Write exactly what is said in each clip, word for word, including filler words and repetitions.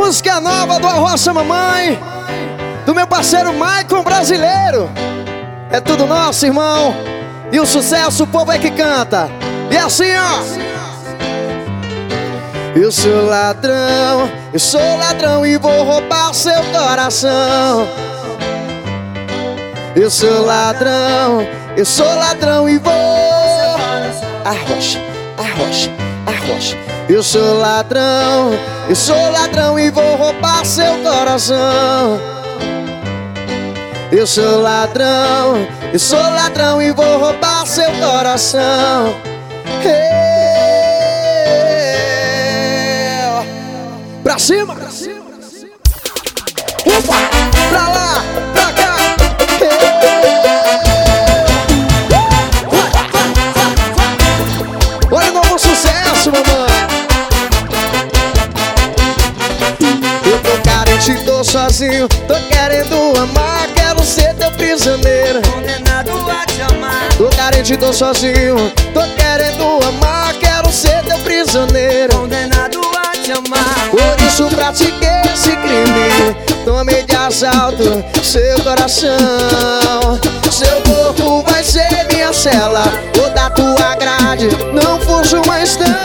música nova do Arrocha Mamãe, do meu parceiro Maicon Brasileiro. É tudo nosso, irmão. E o sucesso o povo é que canta. E assim, ó. Eu sou ladrão, eu sou ladrão e vou roubar seu coração. Eu sou ladrão, eu sou ladrão e vou arrocha, arrocha, arrocha. Eu sou ladrão, eu sou ladrão e vou roubar seu coração. Eu sou ladrão, eu sou ladrão e vou roubar seu coração. Eu... Pra cima, pra cima, pra cima. Opa, pra lá, pra cá. Olha o novo sucesso, mamãe. Eu tô carente, tô sozinho, tô querendo amar, quero ser teu prisioneiro, condenado a te amar. tô carente, tô sozinho, tô querendo amar, quero ser teu prisioneiro, Condenado a te amar. por isso pratiquei esse crime, tomei de assalto seu coração. Seu corpo vai ser minha cela, ou da tua grade, não fujo mais não.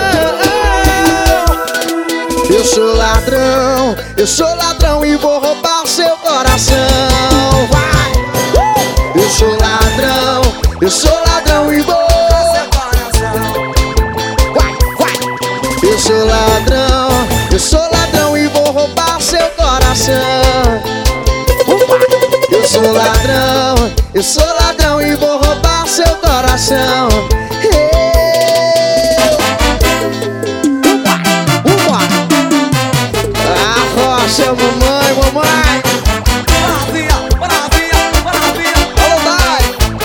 Eu sou ladrão, eu sou ladrão e vou roubar seu coração. Vai! Eu sou ladrão, eu sou ladrão e vou. Vai, vai! Eu sou ladrão, eu sou ladrão e vou roubar seu coração. Eu sou ladrão, eu sou ladrão e vou roubar seu coração. Arrocha, mamãe, mamãe. Maravilha, maravilha, maravilha. Alô, Dai.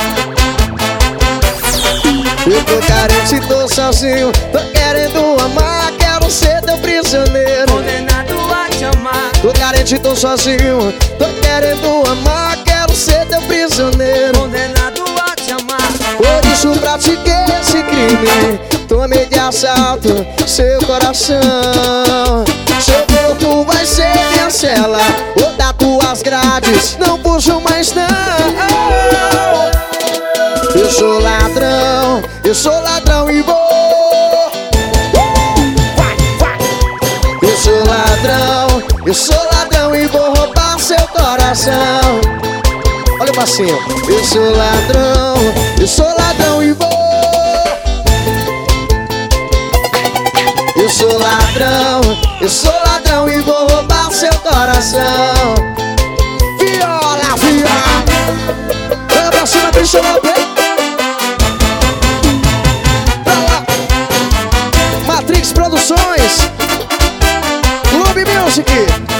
Eu tô carente, tô sozinho, tô querendo amar, quero ser teu prisioneiro. Condenado a te amar. Tô carente, tô sozinho, tô querendo amar, quero ser teu prisioneiro. Condenado a te amar. Por isso pratiquei esse crime, tomei de assalto seu coração. Seu corpo vai ser minha cela, ou das tuas grades, não puxo mais não. Eu sou ladrão, eu sou ladrão e vou. Vai, vai. Eu sou ladrão, eu sou ladrão e vou roubar seu coração. Olha o passinho. Eu sou ladrão, eu sou ladrão e vou. Eu sou ladrão, eu sou ladrão e vou roubar seu coração. Viola, viola. Olha pra cima, deixa eu ver. Pra lá. Matrix Produções, Clube Music.